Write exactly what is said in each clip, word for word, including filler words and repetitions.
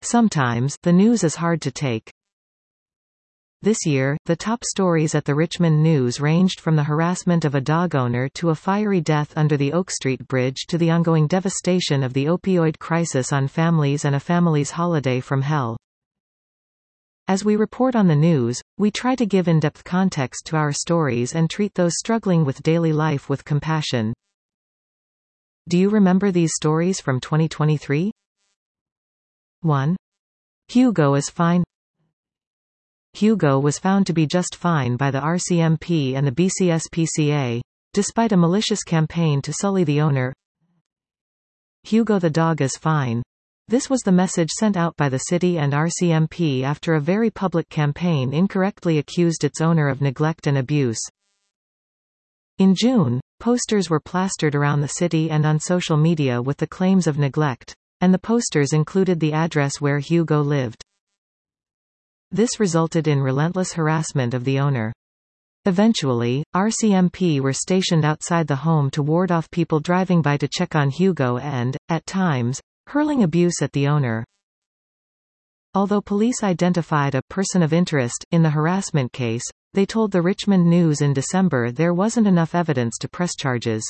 Sometimes, the news is hard to take. This year, the top stories at the Richmond News ranged from the harassment of a dog owner to a fiery death under the Oak Street Bridge to the ongoing devastation of the opioid crisis on families and a family's holiday from hell. As we report on the news, we try to give in-depth context to our stories and treat those struggling with daily life with compassion. Do you remember these stories from twenty twenty-three? one. Hugo is fine. Hugo was found to be just fine by the R C M P and the B C S P C A, despite a malicious campaign to sully the owner. Hugo the dog is fine. This was the message sent out by the city and R C M P after a very public campaign incorrectly accused its owner of neglect and abuse. In June, posters were plastered around the city and on social media with the claims of neglect, and the posters included the address where Hugo lived. This resulted in relentless harassment of the owner. Eventually, R C M P were stationed outside the home to ward off people driving by to check on Hugo and, at times, hurling abuse at the owner. Although police identified a person of interest in the harassment case, they told the Richmond News in December there wasn't enough evidence to press charges.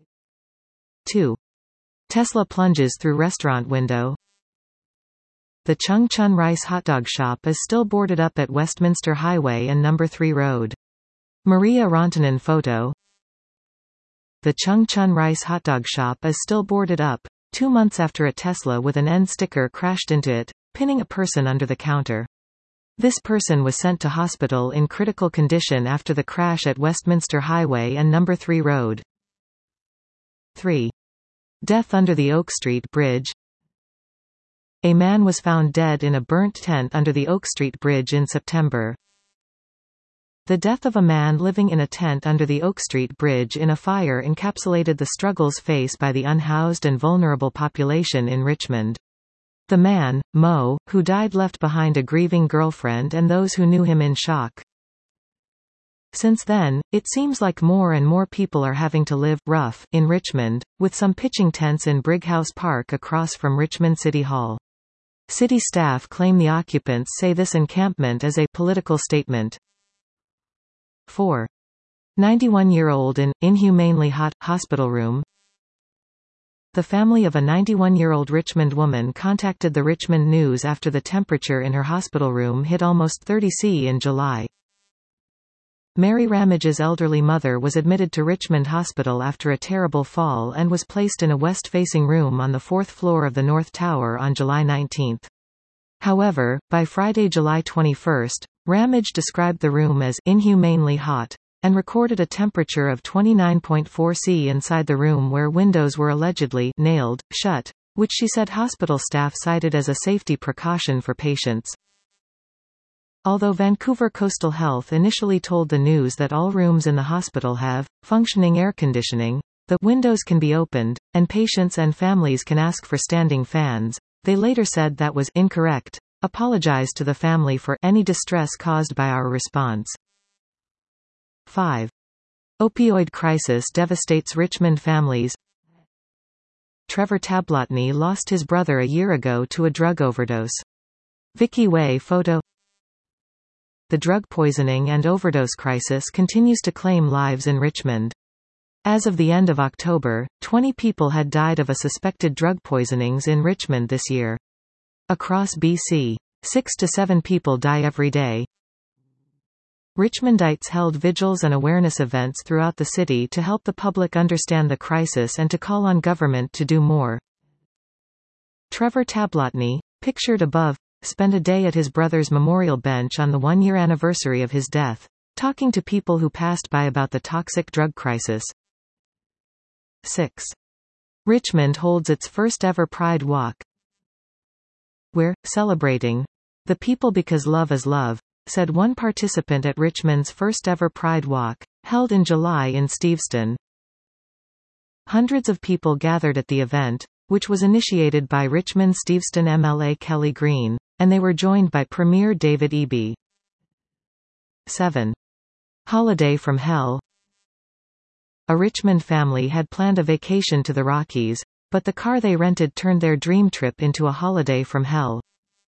two. Tesla plunges through restaurant window. The Chung Chun Rice hotdog shop is still boarded up at Westminster Highway and number three Road. Maria Rantanen photo. The Chung Chun Rice hotdog shop is still boarded up, two months after a Tesla with an N sticker crashed into it, pinning a person under the counter. This person was sent to hospital in critical condition after the crash at Westminster Highway and number three Road. three. Death under the Oak Street Bridge. A man was found dead in a burnt tent under the Oak Street Bridge in September. The death of a man living in a tent under the Oak Street Bridge in a fire encapsulated the struggles faced by the unhoused and vulnerable population in Richmond. The man, Mo, who died left behind a grieving girlfriend and those who knew him in shock. Since then, it seems like more and more people are having to live rough in Richmond, with some pitching tents in Brighouse Park across from Richmond City Hall. City staff claim the occupants say this encampment is a political statement. four. ninety-one-year-old in inhumanely hot hospital room. The family of a ninety-one-year-old Richmond woman contacted the Richmond News after the temperature in her hospital room hit almost thirty Celsius in July. Mary Ramage's elderly mother was admitted to Richmond Hospital after a terrible fall and was placed in a west-facing room on the fourth floor of the North Tower on July nineteenth. However, by Friday, July twenty-first, Ramage described the room as inhumanely hot, and recorded a temperature of twenty-nine point four Celsius inside the room where windows were allegedly nailed shut, which she said hospital staff cited as a safety precaution for patients. Although Vancouver Coastal Health initially told the news that all rooms in the hospital have functioning air conditioning, the windows can be opened, and patients and families can ask for standing fans, they later said that was incorrect, apologized to the family for any distress caused by our response. five. Opioid crisis devastates Richmond families. Trevor Tablotny lost his brother a year ago to a drug overdose. Vicky Way photo. The drug poisoning and overdose crisis continues to claim lives in Richmond. As of the end of October, twenty people had died of a suspected drug poisonings in Richmond this year. Across B C, six to seven people die every day. Richmondites held vigils and awareness events throughout the city to help the public understand the crisis and to call on government to do more. Trevor Tablotny, pictured above, spent a day at his brother's memorial bench on the one-year anniversary of his death, talking to people who passed by about the toxic drug crisis. six. Richmond holds its first-ever Pride Walk. We're celebrating the people because love is love, said one participant at Richmond's first-ever Pride Walk, held in July in Steveston. Hundreds of people gathered at the event, which was initiated by Richmond Steveston M L A Kelly Green, and they were joined by Premier David Eby. seven. Holiday from hell. A Richmond family had planned a vacation to the Rockies, but the car they rented turned their dream trip into a holiday from hell.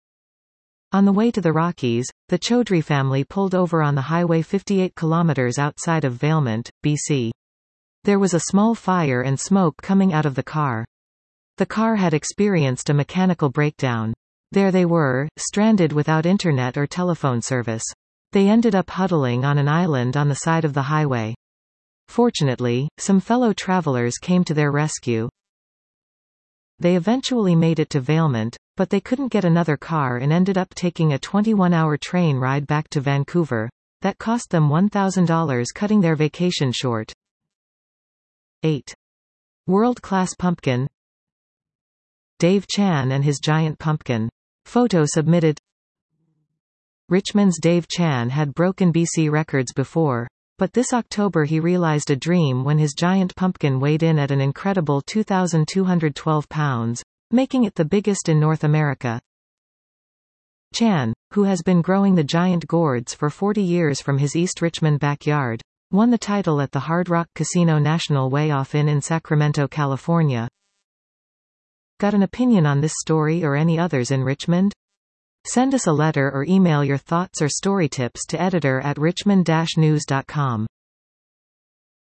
On the way to the Rockies, the Chaudhry family pulled over on the highway fifty-eight kilometers outside of Valemount, B C. There was a small fire and smoke coming out of the car. The car had experienced a mechanical breakdown. There they were, stranded without internet or telephone service. They ended up huddling on an island on the side of the highway. Fortunately, some fellow travelers came to their rescue. They eventually made it to Valemount, but they couldn't get another car and ended up taking a twenty-one hour train ride back to Vancouver. That cost them one thousand dollars, cutting their vacation short. eight. World-class pumpkin. Dave Chan and his giant pumpkin. Photo submitted. Richmond's Dave Chan had broken B C records before, but this October he realized a dream when his giant pumpkin weighed in at an incredible two thousand two hundred twelve pounds, making it the biggest in North America. Chan, who has been growing the giant gourds for forty years from his East Richmond backyard, won the title at the Hard Rock Casino National Way-Off Inn in Sacramento, California. Got an opinion on this story or any others in Richmond? Send us a letter or email your thoughts or story tips to editor at richmond dash news dot com.